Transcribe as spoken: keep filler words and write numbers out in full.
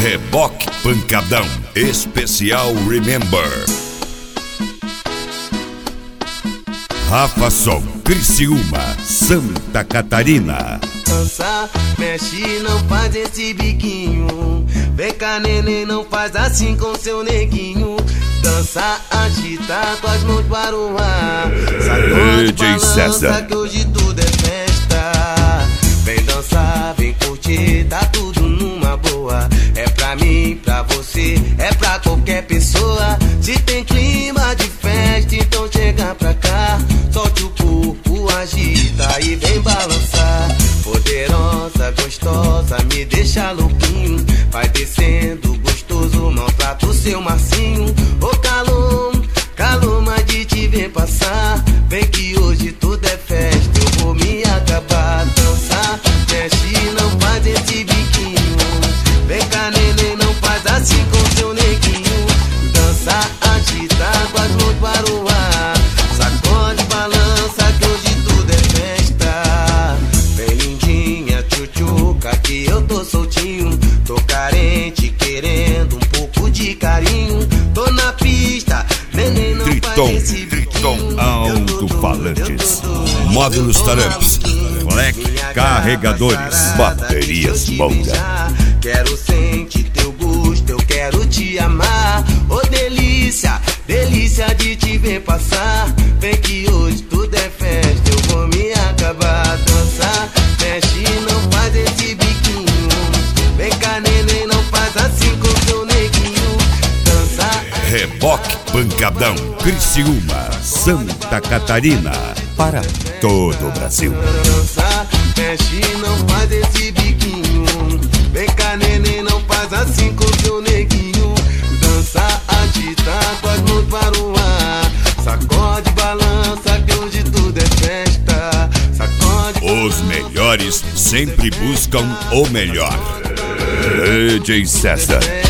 Reboque Pancadão Especial Remember. Rafa Som, Criciúma, Santa Catarina. Dança, mexe, não faz esse biquinho. Vem cá, neném, não faz assim com seu neguinho. Dança, agita com as mãos para o ar. Sacode, balança, que hoje tudo é festa. Vem dançar, vem curtir, tá tudo numa boa. É pra mim, pra você, é pra qualquer pessoa. Se tem clima de festa, então chega pra cá. Solte o corpo, agita e vem balançar. Poderosa, gostosa, me deixa louquinho. Vai descendo, gostoso, maltrata o seu Marcinho. Ô calor, calor, mas de te ver passar. Vem que hoje tudo é festa, eu vou me acabar. Dançar, mexe, não faz esse biquinho. Vem cá, neném, não faz assim com seu neguinho. Dança, agita com as mãos para o ar. Sacode, balança, que hoje tudo é festa. Vem lindinha, tchutchuca, que eu tô soltinho. Tô carente, querendo um pouco de carinho. Tô na pista, neném, não Triton, faz esse Triton biquinho. Alto-falantes, módulos Taramps, Fleck, carregadores, baterias Moura. Quero sentir teu gosto, eu quero te amar. Ô delícia, delícia de te ver passar. Vem que hoje tudo é festa, eu vou me acabar. Dançar, mexe, não faz esse biquinho. Vem cá, neném, não faz assim com seu neguinho. Dançar, Reboque Pancadão, Criciúma, Santa Catarina, para todo o Brasil. Dançar, mexe, não faz esse biquinho. Vem cá, neném, não faz assim com seu neguinho. Dança, agita com as mãos para o ar. Sacode, balança, que hoje tudo é festa. Sacode, Os melhores sempre buscam o melhor. D J César.